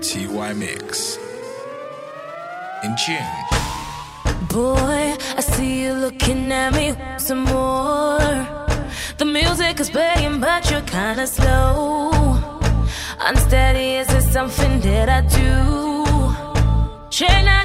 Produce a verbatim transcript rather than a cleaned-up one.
T Y Mix. In tune. Boy, I see you looking at me some more. The music is playing, but you're kinda slow. Unsteady, is it something that I do? Try not